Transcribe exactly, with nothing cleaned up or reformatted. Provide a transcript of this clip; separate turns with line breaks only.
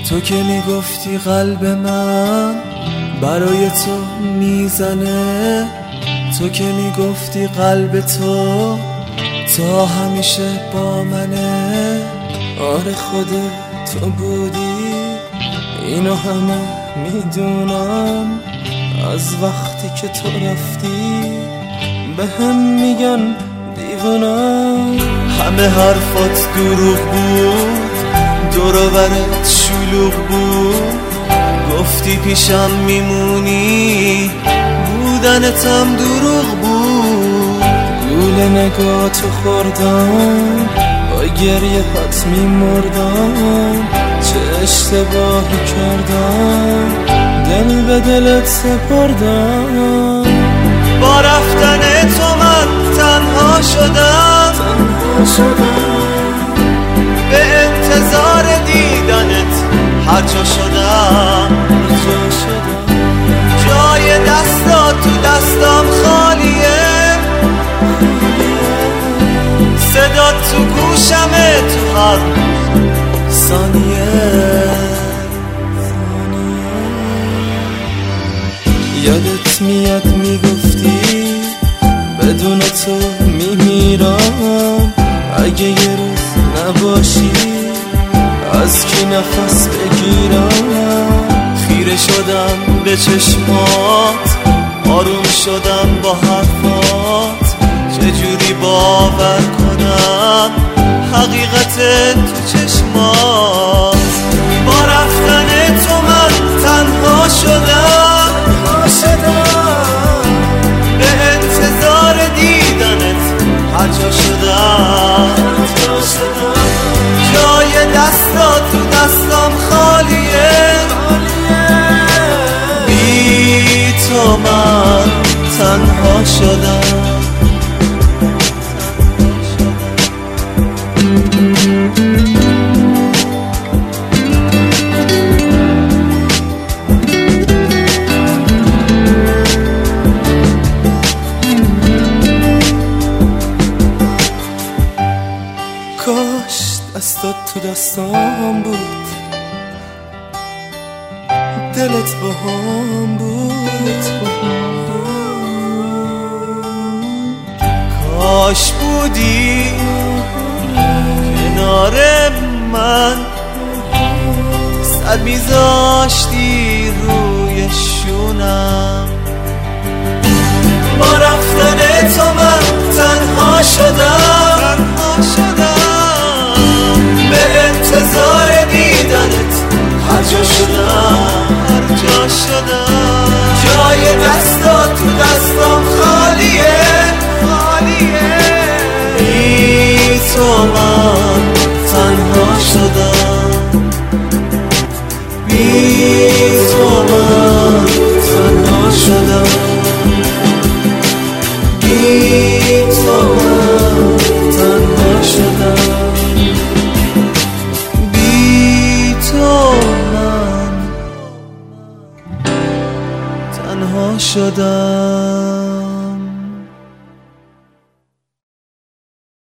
تو که میگفتی قلب من برای تو میزنه، تو که میگفتی قلب تو تا همیشه با منه. آره خودت تو بودی، اینو همه میدونم. از وقتی که تو رفتی به هم میگن دیوونم. همه حرفات دروغ بود، دور و برت شلوغ بود. گفتی پیشم میمونی، بودنتم دروغ بود. گول نگاتو خوردم، با گریه هات میمردم. چه اشتباهی کردم، دل به دلت سپردم. با رفتن تو من تنها شدم، تنها شدم. به انتظار دیدنت هر جا شدم، هر جا شدم. جای دستا تو دستام خالیه، صدا تو گوشمه تو هر ثانیه. یادت میاد میگفتی بدون تو میمیرم. اگه یه روز نباشی از کی نفس بگیرم. خیره شدم به چشمات، آروم شدم با حرفات. چجوری باور کنم حقیقت تو چشمات. با رفتن تو من تنها شدم، تنها شدم. به انتظار دیدنت هر جا شدم، هر جا شدم. جای دستا تو دستام خالیه، بی تو من تنها شدم. کاش دستات تو دستام بود، دلت با هم بود. کاش بودی کنار من، صد میذاشتی روی شونم. با رفتن تو من تنها شدم، تنها شدم. به انتظار دیدنت هر جا شدم، هر جا شدم. جای دستا تو دستام خالیه، خالیه. بی تو من تنها شدم، بی تو من تنها شدم. بی تو من تنها شدم، بی تو من تنها شدم.